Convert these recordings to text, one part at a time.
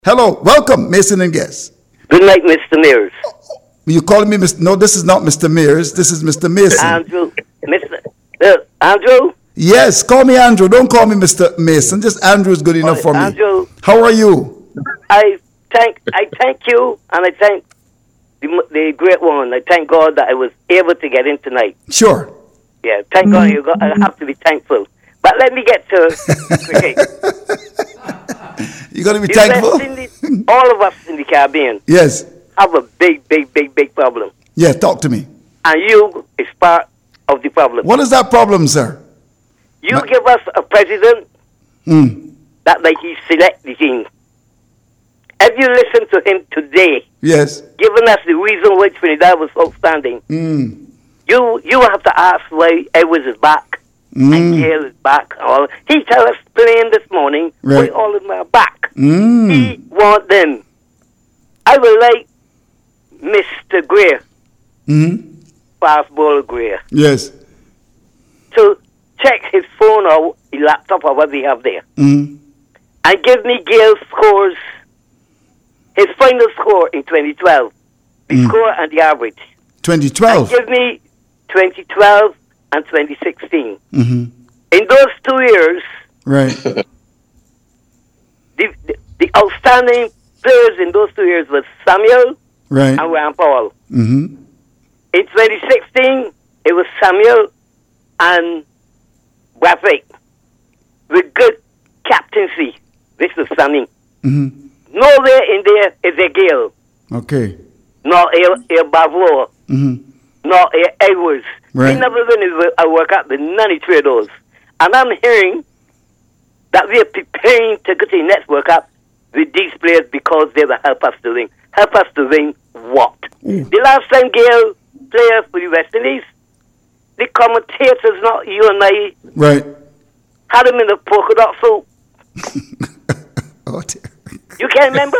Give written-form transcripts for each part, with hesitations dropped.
Hello, welcome, Mason and Guest. Good night, Mr. Mears. You calling me Mr. No, this is not Mr. Mears. This is Mr. Mason. Andrew. Andrew? Yes, call me Andrew. Don't call me Mr. Mason. Just Andrew is good enough for me. Andrew. How are you? I thank you, and I thank the great one. I thank God that I was able to get in tonight. Sure. Yeah, thank God. I have to be thankful. But let me get to cricket. You got to be thankful? All of us in the Caribbean Yes. have a big problem. Yeah, talk to me. And you is part of the problem. What is that problem, sir? You give us a president that like he select the team. If you listen to him today, Yes. giving us the reason why Trinidad was outstanding, you have to ask why Edwards is back and Gale is back. He tell us plain this morning why all of them are back. He want them. I would like Mr. Greer, fast ball Greer, Yes. to check his phone or his laptop or what we have there, and give me Gale's scores, his final score in 2012, the score and the average. 2012. Give me 2012 and 2016. Mm-hmm. In those 2 years, Right. the outstanding players in those 2 years was Samuel Right. and Ryan Powell. Mm-hmm. In 2016, it was Samuel and Bradford with good captaincy. This is Sammy. Mm-hmm. Nowhere in there is a Gale, Okay. nor a Bavor, Mm-hmm. nor a Edwards. Right. We never been a work out with none of those. And I'm hearing that we are preparing to go to the next World Cup with these players because they will help us to win. Help us to win what? The last time Gale played for the West Indies, the commentators, not you and I, Right. had him in the polka dot suit. Oh, dear. You can't remember?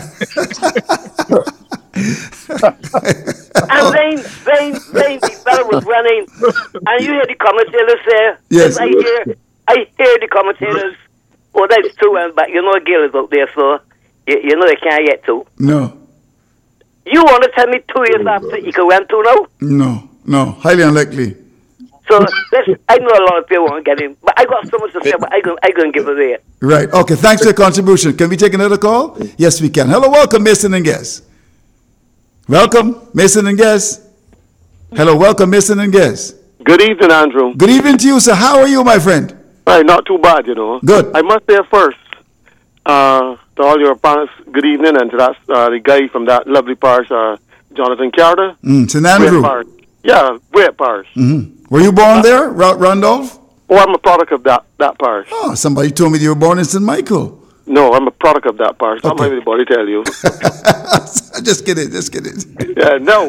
And then the fellow was running, and you hear the commentators there. Yes. I hear the commentators. Oh, that's true, but you know Gale is out there, so you know they can't get to. No. You want to tell me 2 years after he could run to now? No. Highly unlikely. So I know a lot of people won't get him, but I got so much to say, but I gonna give it away. Right. Okay. Thanks for your contribution. Can we take another call? Yes, we can. Hello. Welcome, Mason and Guest. Welcome, Mason and Guest. Hello. Welcome, Mason and Guest. Good evening, Andrew. Good evening to you, sir. How are you, my friend? Right, not too bad, you know. Good. I must say first, to all your parents, good evening, and to that the guy from that lovely parish, Jonathan Carter. St. Andrew. Great parish. Yeah, great parish. Were you born there, Randolph? Oh, I'm a product of that parish. Oh, somebody told me you were born in St. Michael. No, I'm a product of that parish. Not Okay. everybody tell you. Just kidding. Yeah, no.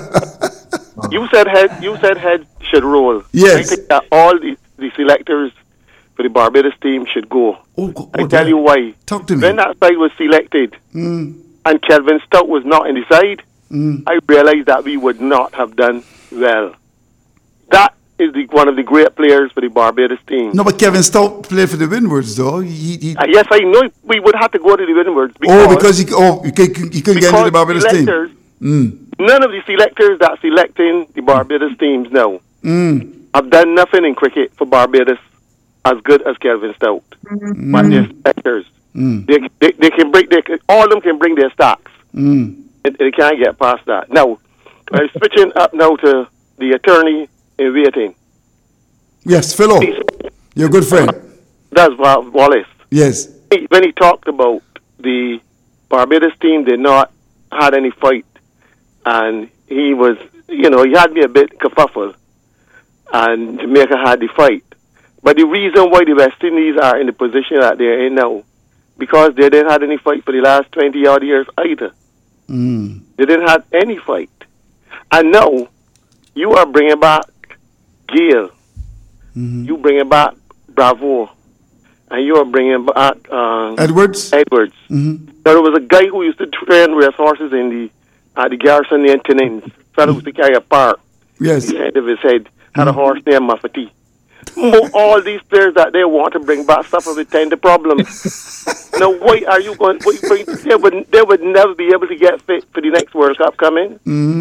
You said head should roll. Yes. I think that all the selectors for the Barbados team should go. I tell you why. Talk to me. When that side was selected and Kelvin Stout was not in the side, I realized that we would not have done well. That is one of the great players for the Barbados team. No, but Kevin Stout played for the Windwards, though. Yes, I know we would have to go to the Windwards. Because you couldn't get into the Barbados team. None of the selectors that selecting the Barbados teams now have done nothing in cricket for Barbados as good as Kelvin Stout. But they're selectors. They can bring. All of them can bring their stocks. They can't get past that. Now, I'm switching up now to the attorney in waiting. Yes, Philo. You're a good friend. That's Wallace. Yes. When he talked about the Barbados team did not had any fight, and he was, he had me a bit kerfuffle, and Jamaica had the fight. But the reason why the West Indies are in the position that they're in now, because they didn't have any fight for the last 20-odd years either. They didn't have any fight. And now, you are bringing back Gale. You bringing back Bravo. And you are bringing back Edwards. Now, there was a guy who used to train race horses at the Garrison named Tenins. Fellow used to carry a park. Yes. The head of his head had a horse named Mafati. All these players that they want to bring back suffer with tender problems. Now, why are you going? They would never be able to get fit for the next World Cup coming.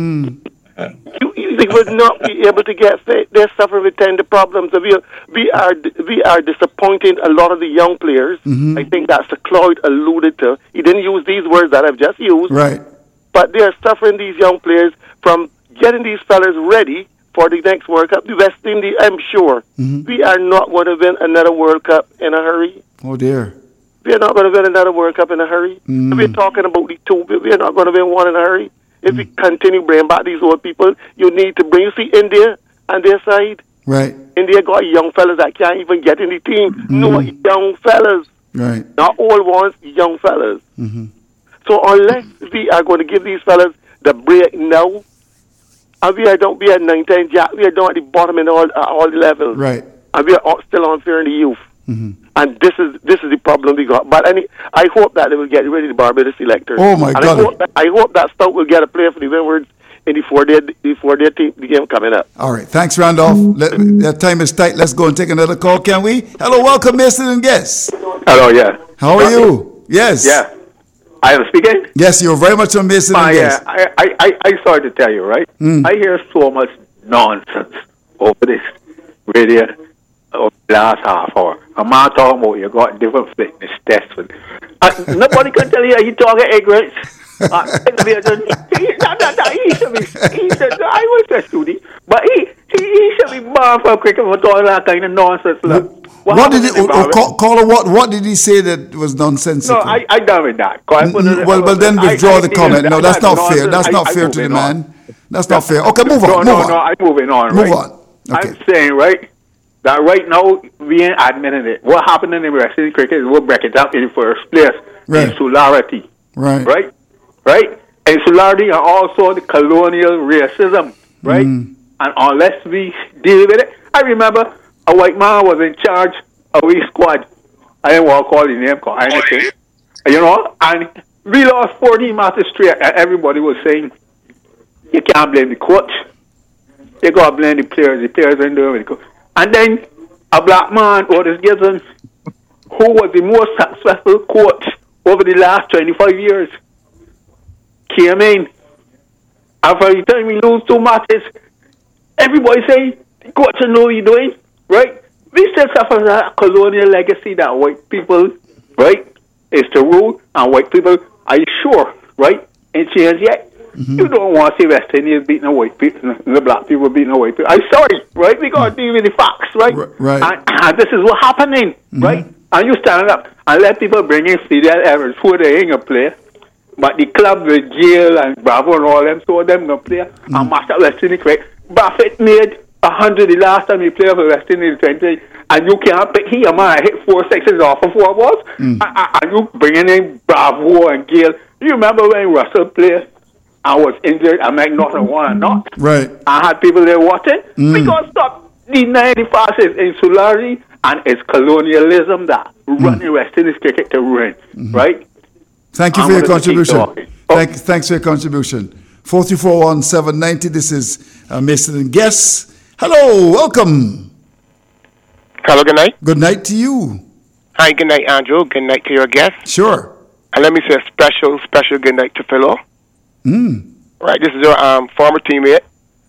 They would not be able to get fit. They suffer with tender problems. We are disappointing a lot of the young players. I think that's the Cloyd alluded to. He didn't use these words that I've just used. Right. But they are suffering, these young players, from getting these fellas ready for the next World Cup. The West Indies, I'm sure, we are not going to win another World Cup in a hurry. Oh, dear. We are not going to win another World Cup in a hurry. We're talking about the two. We are not going to win one in a hurry. If we continue bringing back these old people, you need to bring. You see India on their side. Right. India got young fellas that can't even get in the team. No young fellas. Right. Not old ones, young fellas. So unless we are going to give these fellas the break now, and we are at 9, 10, we are down at the bottom in all the levels. Right. And we are still unfair in the youth. And this is the problem we got. But I hope that they will get rid of the Barbados selectors. Oh, my God. I hope that Stoke will get a player for the Windwards in the game coming up. All right. Thanks, Randolph. That time is tight. Let's go and take another call, can we? Hello, welcome, Mason and Guest. Hello, yeah. How are you? Yes. Yeah. I am speaking? Yes, you're very much on Mason and Guest. Yeah. I sorry to tell you, right? I hear so much nonsense over this radio over the last half hour. A man talking about you got different fitness tests. Nobody can tell you he talking ignorance. He said, I was a student, but he should be banned from cricket for talking that kind of nonsense. What did he say that was nonsensical? No, I done with that. Well, then withdraw the comment. No, that's not fair. That's not fair to the man. That's not fair. Okay, move on. No, I'm moving on. Move on. Okay. I'm saying, right, that right now we ain't admitting it. What happened in the wrestling cricket is we'll break it up in the first place. Right. Insularity. Right. Right? Insularity and also the colonial racism. Right? And unless we deal with it, I remember a white man was in charge of a squad. I didn't want to call his name because I anything. You know? And we lost 14 matches straight, and everybody was saying, you can't blame the coach. You got to blame the players. The players ain't doing it. And then a black man, Otis Gibson, who was the most successful coach over the last 25 years, came in. And for the time we lose 2 matches, everybody say, the coach will know what you're doing, right? We still suffer that colonial legacy that white people, right, is to rule, and white people, are you sure, right, ain't changed yet? You don't want to see West Indians beating the white people, the black people beating the white people. I'm sorry, right? We got to deal with the facts, right? Right. And this is what's happening, right? And you stand up and let people bring in Fidel Evans, who they ain't going to play. But the club with Jail and Bravo and all them, so them going to play. And Master West Indies, right? Buffett made 100 the last time he played for West Indies 20, and you can't pick him, man. Hit 4 sixes off of 4 balls. And you bringing in Bravo and Gale. You remember when Russell played? I was injured. I make nothing one or not. Right. I had people there watching. We got to stop the 95 insularity and it's colonialism that running West Indies cricket to ruin. Right? Thank you for your contribution. Thanks for your contribution. 4341790. This is Mason and Guest. Hello, welcome. Hello, good night. Good night to you. Hi, good night, Andrew. Good night to your guest. Sure. And let me say a special good night to Philo. Right, this is your former teammate.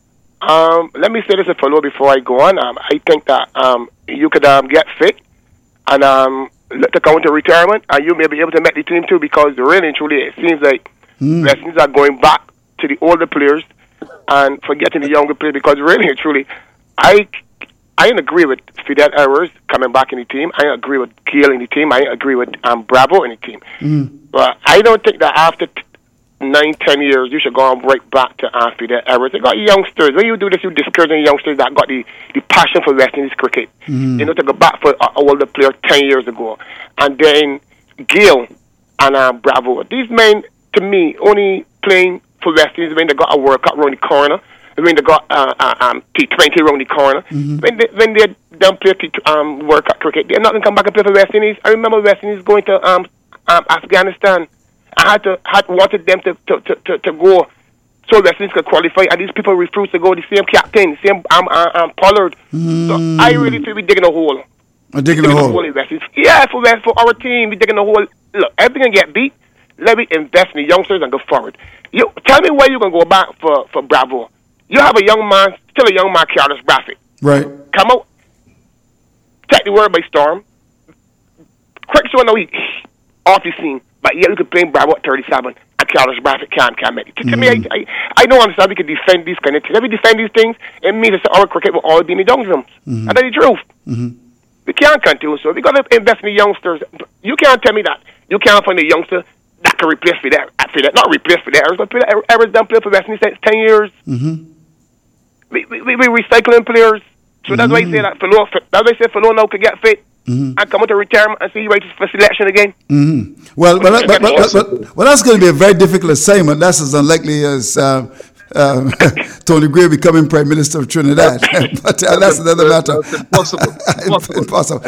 Let me say this to Philo before I go on. I think that you could get fit and to come into retirement, and you may be able to make the team too, because really and truly it seems like West Indies are going back to the older players and forgetting the younger players, because really and truly I didn't agree with Fidel Evers coming back in the team. I didn't agree with Gale in the team. I didn't agree with Bravo in the team. But I don't think that after 9-10 years you should go on right back to Fidel Evers. They got youngsters. When you do this, you discourage youngsters that got the passion for West Indies cricket. You know, to go back for an older player 10 years ago. And then Gale and Bravo. These men, to me, only playing for West Indies when they got a World Cup around the corner. When they got T20 around the corner. When they don't play World Cup cricket, they're not going to come back and play for West Indies. I remember West Indies going to Afghanistan. I wanted them to go so West Indies could qualify, and these people refuse to go. The same captain, the same Pollard. So I really feel we're digging a hole. Digging a hole. In West Indies. Yeah, for our team, we're digging a hole. Look, everything can get beat. Let me invest in the youngsters and go forward. You tell me where you can go back for Bravo. You have a young man, still a young man, Carlos Bradford. Right. Come out, take the world by storm. Quick so no he off the scene. But yeah, we could play Bravo at 37 and Carlos Bradford can't make it. To me, I don't understand we could defend these kind of things. If we defend these things, it means that our cricket will all be in the young rooms. And that's the truth. We can't continue so. We got to invest in the youngsters. You can't tell me that. You can't find a youngster that can replace for that. Not replace for that. Errors done play for West Indies 10 years. We recycling players. So that's why I say that Felo now could get fit and come out to retirement and see right for selection again. Well, that's going to be a very difficult assignment. That's as unlikely as Tony Greer becoming Prime Minister of Trinidad. But that's another matter. That's impossible.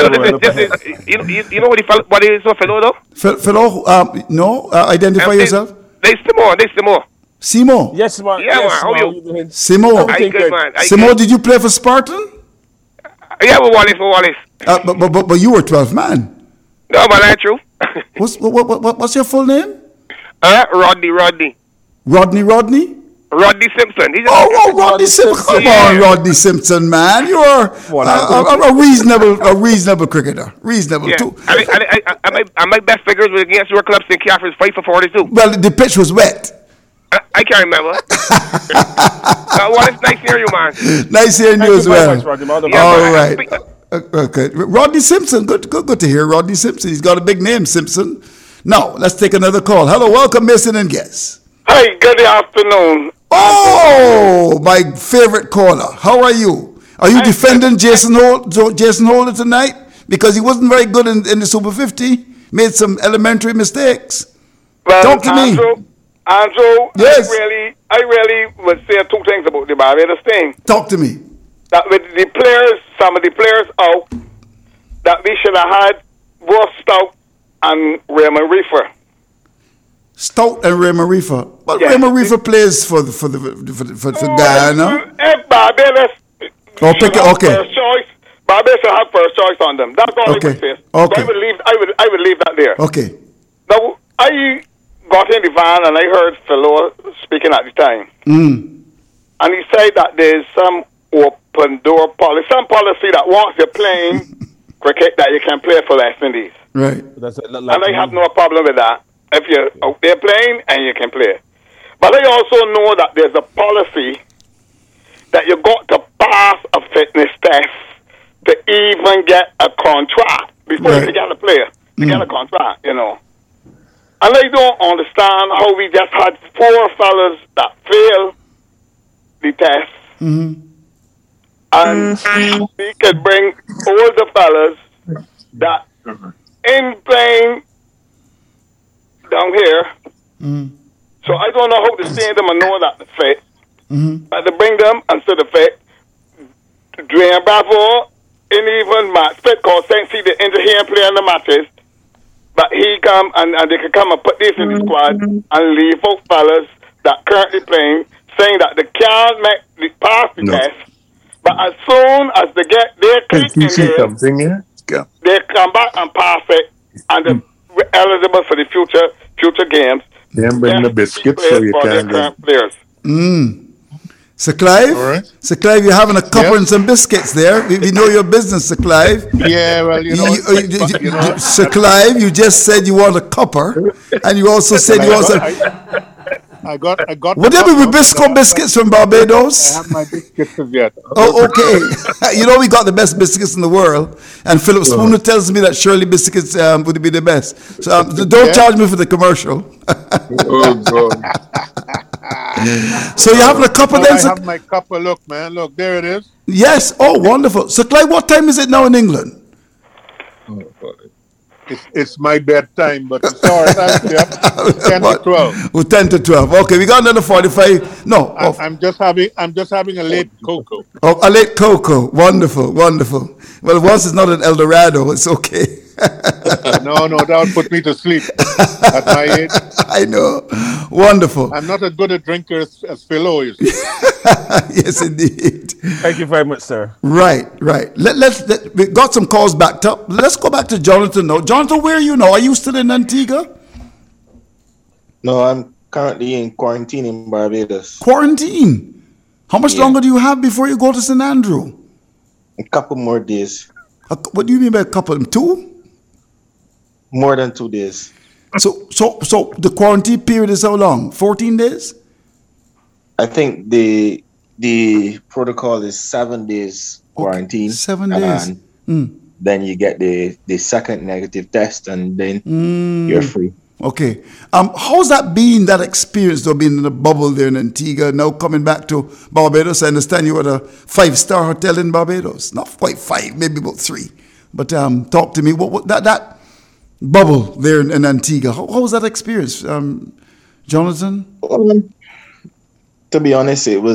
You know what is Felo though? Felo, no. Identify yourself. They Simo. Simo? Yes, man. Yeah, yes, man. How you? Simo. Simo, did you play for Spartan? Yeah, with Wallace. But you were 12th man. No, but that's true. What's your full name? Rodney. Rodney? Rodney Simpson. Rodney Simpson. Come on, Rodney Simpson, man. You are a reasonable cricketer. Reasonable, too. And my best figures were against your clubs in Caffrey's 5 for 42. Well, the pitch was wet. I can't remember. Wallace, nice hearing you, man. Nice hearing you as well. All right. Yeah, Okay. Rodney Simpson. Good to hear Rodney Simpson. He's got a big name, Simpson. Now, let's take another call. Hello, welcome, Mason and Guest. Hi, good afternoon. Oh, my favorite caller. How are you? Are you defending Jason Holder tonight? Because he wasn't very good in the Super 50. Made some elementary mistakes. Well, Talk to me. Andrew, yes. I really would say two things about the Barbados thing. Talk to me. That with the players, some of the players out, that we should have had both Stout and Raymond Reefer. Stout and Raymond Reefer. But yes. Raymond Reefer plays for Guyana. Barbados. Okay. First choice. Barbados should have first choice on them. That's all I would say. Okay. So I would leave that there. Okay. Now I got in the van and I heard Felo speaking at the time. And he said that there's some open door policy, some policy that once you're playing cricket that you can play for West Indies. Right. And I have no problem with that. If you're out there playing and you can play. But I also know that there's a policy that you got to pass a fitness test to even get a contract before you get a player. To get a contract, you know. And I don't understand how we just had 4 fellas that failed the test. And we could bring all the fellas that in playing down here. So I don't know how to say them and know that the fit. But to bring them instead of fit, Dwayne Bravo, and even Matt Spit, because St. C, the injury here and play in the matches. But he come and they can come and put this in the squad and leave out fellas that currently playing, saying that they can't pass the test. But as soon as they get their click in there, they come back and pass it, and they're eligible for the future games. Then bring the biscuits so you can current players. Sir Clive, Sir Clive, you're having a cuppa and some biscuits there. We know your business, Sir Clive. Yeah, well, Sir Clive, you just said you want a cuppa, and you also said you also. I got. Would there be Bisco biscuits from Barbados? I have my biscuits yet. Oh, okay. You know we got the best biscuits in the world, and Philip Spooner tells me that Shirley biscuits would be the best. So don't charge me for the commercial. Oh God. So you having a cuppa then? I have my cuppa. Look, man. Look, there it is. Yes. Oh, wonderful. So Clive, what time is it now in England? it's my bedtime, but it's all right. I'll stay up 10 to 12. Well, 10 to 12. Okay, we got another 45. No. I'm just having a late cocoa. Oh, a late cocoa. Wonderful, wonderful. Well, once it's not an El Dorado, it's okay. No, that would put me to sleep at my age. I know. Wonderful. I'm not as good a drinker as Philo is. Yes, indeed. Thank you very much, sir. Right. We got some calls backed up. Let's go back to Jonathan now. Jonathan, where are you now? Are you still in Antigua? No, I'm currently in quarantine in Barbados. Quarantine? How much longer do you have before you go to St. Andrew? A couple more days. What do you mean by a couple? 2? More than 2 days. So the quarantine period is how long? 14 days? I think the protocol is 7 days quarantine. 7 days. And then you get the second negative test, and then you're free. Okay. How's that been, that experience, though, being in a bubble there in Antigua, now coming back to Barbados? I understand you were at a 5-star hotel in Barbados. Not quite 5, maybe about 3. But talk to me. What that bubble there in Antigua, how was that experience, Jonathan? To be honest, it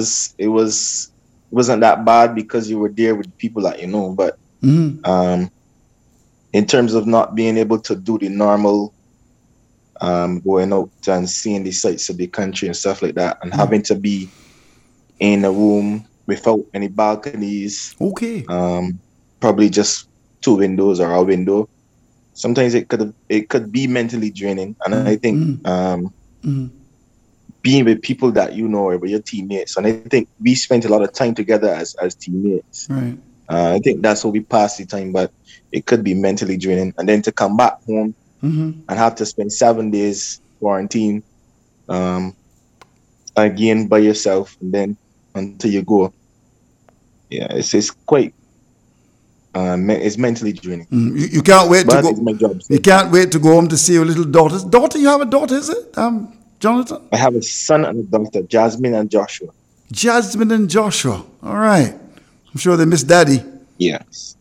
wasn't that bad because you were there with people that you know. But in terms of not being able to do the normal going out and seeing the sights of the country and stuff like that, and having to be in a room without any balconies. Okay. Probably just 2 windows or a window. Sometimes it could be mentally draining, and I think being with people that you know or with your teammates, and I think we spent a lot of time together as teammates. Right. I think that's how we passed the time, but it could be mentally draining, and then to come back home and have to spend 7 days quarantine again by yourself, and then until you go. Yeah, it's quite. It's mentally draining. You can't wait but to go. My job, so. You can't wait to go home to see your little daughters. Daughter, you have a daughter, is it, Jonathan? I have a son and a daughter, Jasmine and Joshua. Jasmine and Joshua. All right. I'm sure they miss Daddy. Yes.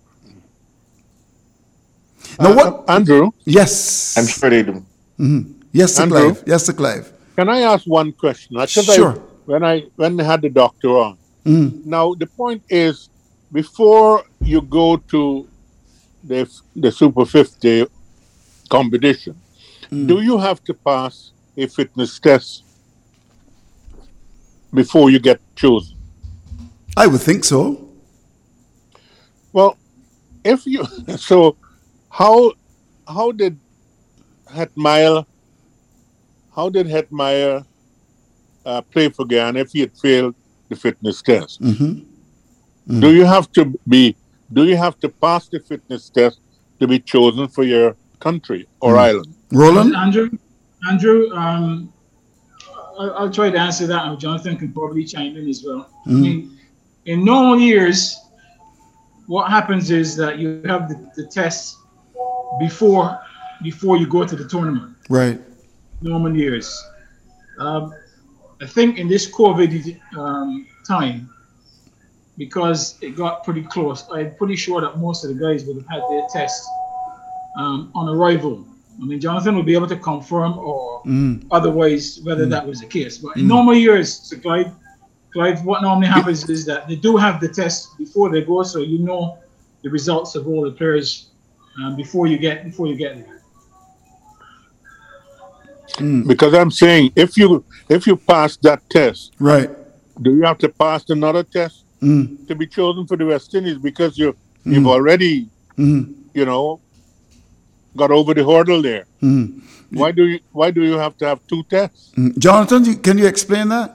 Now what, Andrew? Yes. I'm sure they do. Yes, Sir Andrew? Clive. Yes, Sir Clive. Can I ask one question? Sure. When I had the doctor on. Now the point is, before you go to the Super 50 competition, do you have to pass a fitness test before you get chosen? I would think so. Well, if you so, how did Hetmeyer play for Guyana if he had failed the fitness test? Do you have to pass the fitness test to be chosen for your country or island? Roland? Andrew, I'll try to answer that, and Jonathan can probably chime in as well. I mean, in normal years, what happens is that you have the test before you go to the tournament. Right. Normal years. I think in this COVID time, because it got pretty close, I'm pretty sure that most of the guys would have had their test on arrival. I mean, Jonathan will be able to confirm or otherwise whether that was the case. But in normal years, so Clive, what normally happens is that they do have the test before they go, so you know the results of all the players before you get there. Because I'm saying, if you pass that test, right, do you have to pass another test to be chosen for the West Indies? Because you've already, got over the hurdle there. Why do you have to have 2 tests? Jonathan, can you explain that?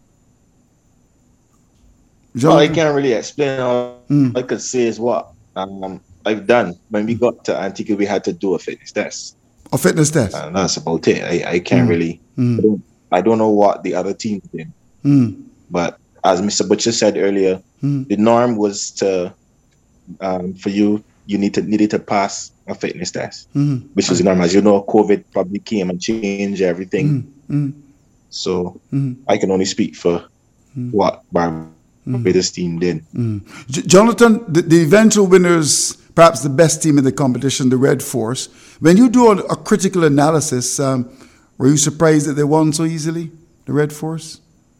Well, I can't really explain. All I could say is what I've done. When we got to Antigua, we had to do a fitness test. A fitness test? That's about it. I can't really. I don't know what the other teams did. But as Mr. Butcher said earlier, the norm was to, for you needed to pass a fitness test, which was the norm. As you know, COVID probably came and changed everything. So I can only speak for what Barbados team did. Jonathan, the eventual winners, perhaps the best team in the competition, the Red Force, When you do a critical analysis, were you surprised that they won so easily, the Red Force?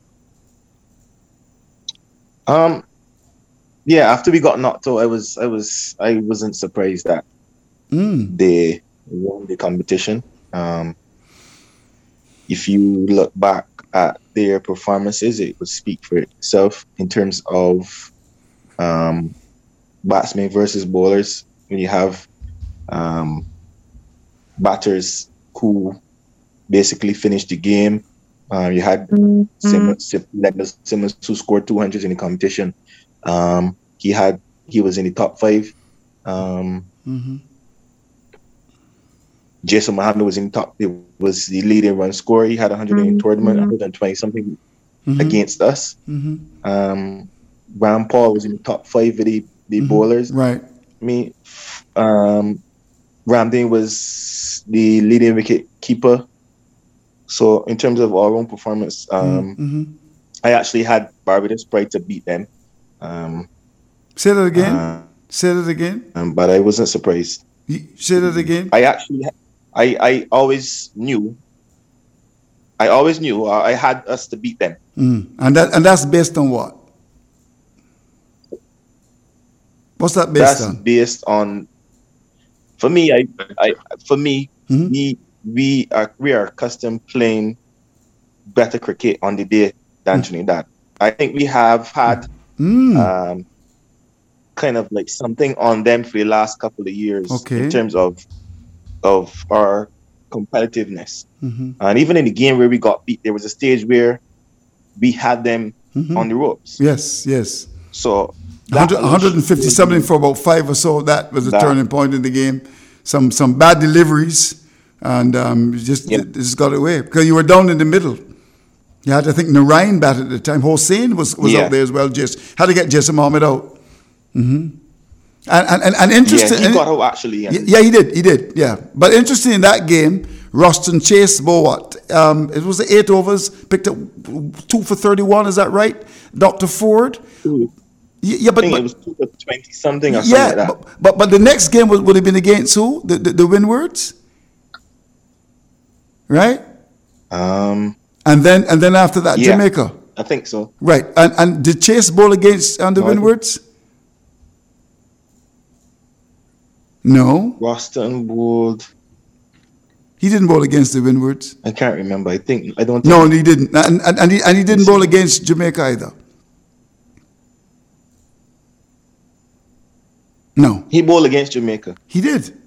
Yeah, after we got knocked out, I wasn't surprised that they won the competition. If you look back at their performances, it would speak for itself in terms of batsmen versus bowlers. When you have batters who basically finished the game, you had Simmons who scored 200s in the competition. He was in the top 5. Jason Mohammed was in top. It was the leading run scorer. He had 100 in the tournament, 120 something against us. Ram Paul was in the top 5 of the bowlers. Right. I mean, Ramdin was the leading wicket keeper. So in terms of our own performance, I actually had Barbados pride to beat them. Say that again. Say that again. But I wasn't surprised. Say that again. I always knew I had us to beat them. And that's based on what? What's that based on? That's based on. For me, we are accustomed playing better cricket on the day than Trinidad. I think we have had kind of like something on them for the last couple of years in terms of our competitiveness. And even in the game where we got beat, there was a stage where we had them on the ropes. Yes. So 150 something for about 5 or so. That was a turning point in the game. Some bad deliveries, and just got away because you were down in the middle. You had, I think, Narayan bat at the time. Hossein was out there as well. Just had to get Jason Mohammed out. And interesting. Yeah, he got out actually. Yeah, he did. Yeah, but interesting in that game, Roston Chase what? It was the 8 overs, picked up 2 for 31. Is that right, Dr. Ford? Yeah, but I think it was 2 for 20 something or something like that. But the next game would have been against who? The Windwards, right? And then after that, Jamaica. I think so. Right, and did Chase bowl against the Windwards? No. Roston bowled. He didn't bowl against the Windwards. I can't remember. I don't think. No, he didn't. And he didn't bowl against Jamaica either. No. He bowled against Jamaica. He did.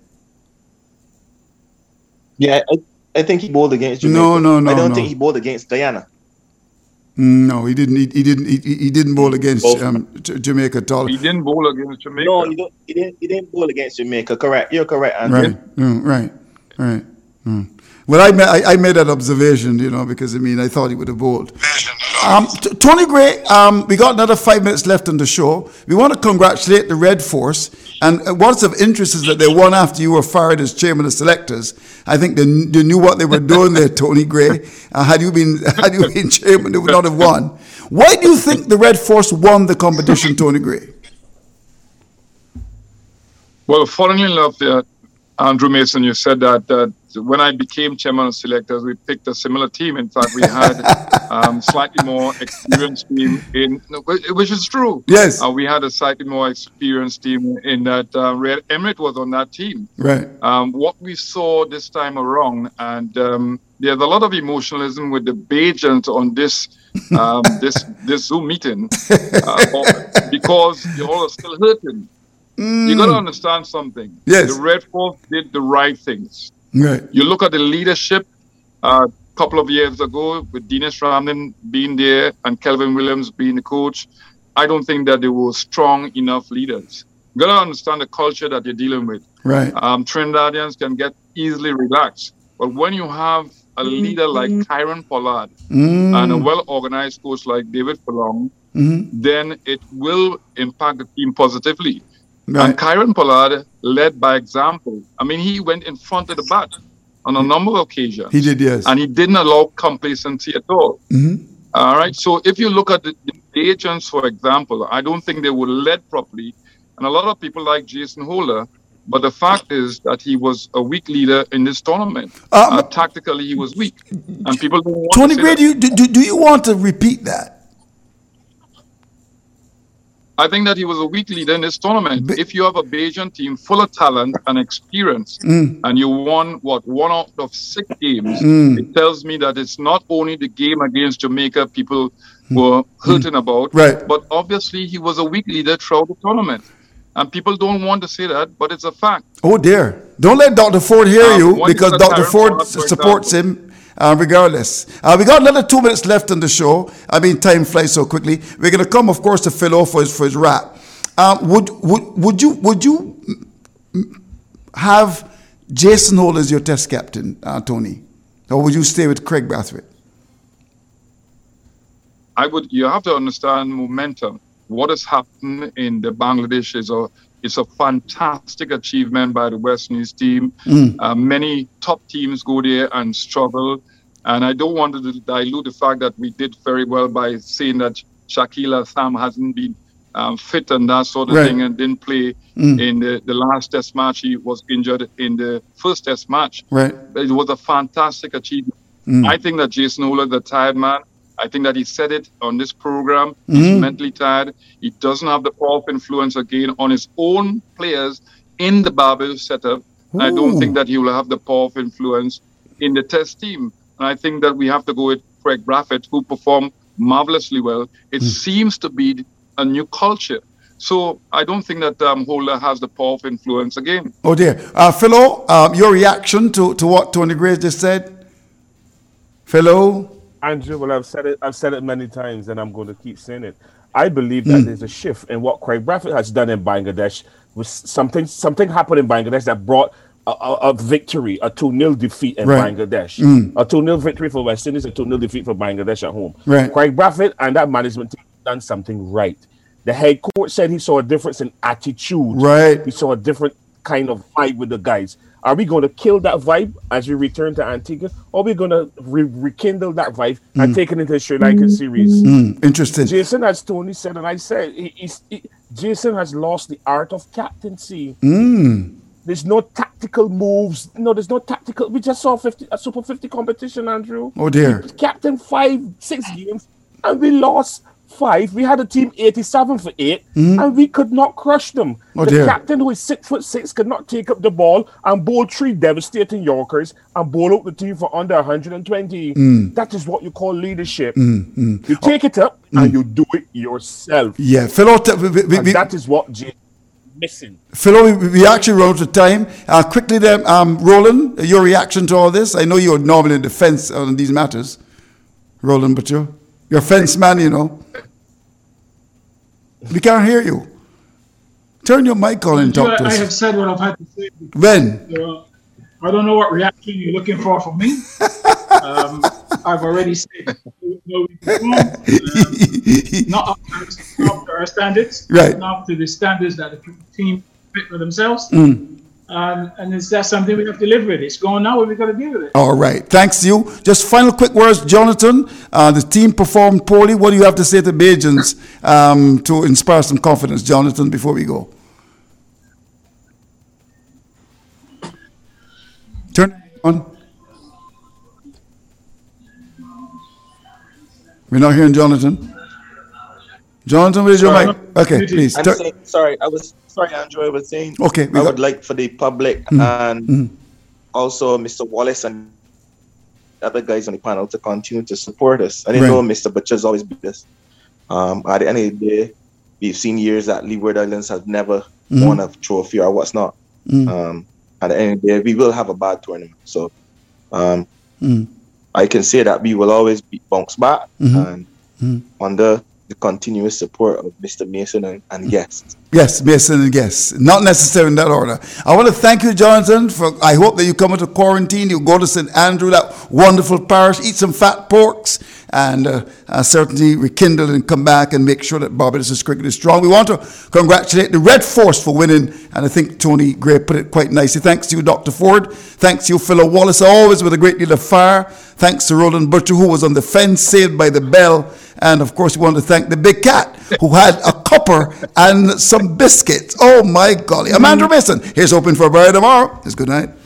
Yeah, I think he bowled against Jamaica. No. I don't think he bowled against Guyana. No, he didn't. He didn't bowl against Jamaica at all. He didn't bowl against Jamaica. No, he didn't bowl against Jamaica. Correct. You're correct, Andrew. Right. Well, I made that observation, because I thought he would have bowled. Tony Gray, we got another 5 minutes left on the show. We want to congratulate the Red Force, and what's of interest is that they won after you were fired as chairman of selectors. I think they knew what they were doing there, Tony Gray. Had you been chairman, they would not have won. Why do you think the Red Force won the competition, Tony Gray? Well, funnily enough, Andrew Mason, you said that when I became chairman of selectors, we picked a similar team. In fact, we had slightly more experienced team which is true. Yes. We had a slightly more experienced team in that Red Emirate was on that team. Right. What we saw this time around, and there's a lot of emotionalism with the Bajans on this this Zoom meeting because you all are still hurting. You got to understand something. Yes. The Red Force did the right things. Right. You look at the leadership a couple of years ago with Dinesh Ramdin being there and Kelvin Williams being the coach. I don't think that they were strong enough leaders. You got to understand the culture that you're dealing with. Right. Trinidadians can get easily relaxed. But when you have a leader like Kyron Pollard and a well-organized coach like David Furlong, then it will impact the team positively. Right. And Kyron Pollard led by example. He went in front of the bat on a number of occasions. He did, yes. And he didn't allow complacency at all. All right. So if you look at the agents, for example, I don't think they were led properly. And a lot of people like Jason Holder But the fact is that he was a weak leader in this tournament. Tactically, he was weak. And people don't want Tony to Gray, say that. do you want to repeat that? I think that he was a weak leader in this tournament. If you have a Bajan team full of talent and experience, and you won, 1 out of 6 games, it tells me that it's not only the game against Jamaica people were hurting about, but obviously he was a weak leader throughout the tournament. And people don't want to say that, but it's a fact. Oh, dear. Don't let Dr. Ford hear you, because Dr. Ford supports him. Regardless. We got another 2 minutes left on the show. I mean, time flies so quickly. We're going to come, of course, to Phil for his rap. Would you have Jason Hole as your test captain, Tony? Or would you stay with Craig Brathwaite? You have to understand momentum. What has happened in the Bangladesh is a fantastic achievement by the West Indies team. Many top teams go there and struggle. And I don't want to dilute the fact that we did very well by saying that Shakil Sam hasn't been fit and that sort of thing and didn't play in the last test match. He was injured in the first test match. But it was a fantastic achievement. I think that Jason Hole is a tired man. I think that he said it on this program. He's mentally tired. He doesn't have the power of influence again on his own players in the Barbados setup. I don't think that he will have the power of influence in the test team. And I think that we have to go with Craig Brathwaite, who performed marvelously well. It seems to be a new culture. So I don't think that Holder has the power of influence again. Oh, dear. Philo, your reaction to what Tony Gray just said? Philo? Andrew, well, I've said it many times, and I'm going to keep saying it. I believe that there's a shift in what Craig Brathwaite has done in Bangladesh. Was something happened in Bangladesh that brought a victory, a 2-0 defeat in Bangladesh. A 2-0 victory for West Indies, a 2-0 defeat for Bangladesh at home. Craig Brathwaite and that management team done something right. The head coach said he saw a difference in attitude. He saw a different kind of vibe with the guys. Are we going to kill that vibe as we return to Antigua, or are we going to rekindle that vibe and take it into the Sri Lankan series? Interesting. Jason, as Tony said, and I said, Jason has lost the art of captaincy. There's no tactical moves. No, there's no tactical. We just saw a Super 50 competition, Andrew. Oh, dear. Captain 5-6 games, and we lost 5. We had a team 87 for 8, and we could not crush them. The captain, who is 6'6", could not take up the ball and bowl 3 devastating Yorkers and bowl out the team for under 120. That is what you call leadership. You take it up and you do it yourself. Yeah, Philo, that is what Jay missing. Philo, we actually run out of time. Quickly then, Roland, your reaction to all this? I know you're normally in defense on these matters, Roland, but you're a fence man, you know. We can't hear you. Turn your mic on and talk to us. I have said what I've had to say. When? I don't know what reaction you're looking for from me. I've already said not up to our standards, not up to the standards that the team fit for themselves. And that's something we have to live with. It's going now, we've got to deal with it. All right. Thanks to you. Just final quick words, Jonathan. The team performed poorly. What do you have to say to Bajans to inspire some confidence, Jonathan, before we go? Turn it on. We're not hearing Jonathan. Jonathan, where's your mic? Okay, please. Sorry, Andrew, I was saying I would like for the public and also Mr. Wallace and other guys on the panel to continue to support us. I didn't know Mr. Butcher's always been this. At the end of the day, we've seen years that Leeward Islands have never won a trophy or what's not. At the end of the day, we will have a bad tournament. So I can say that we will always bounce back and under the continuous support of Mr. Mason and guests. Yes, Mason and guests. Not necessarily in that order. I want to thank you, Jonathan. I hope that you come into quarantine. You go to St. Andrew, that wonderful parish, eat some fat porks, and certainly rekindle and come back and make sure that Barbados' cricket is strong. We want to congratulate the Red Force for winning, and I think Tony Gray put it quite nicely. Thanks to you, Dr. Ford. Thanks to you, Philo Wallace, always with a great deal of fire. Thanks to Roland Butcher, who was on the fence, saved by the bell. And, of course, we want to thank the Big Cat, who had a cuppa and some biscuits. Oh my golly. Amanda Mason, here's hoping for a better tomorrow. It's good night.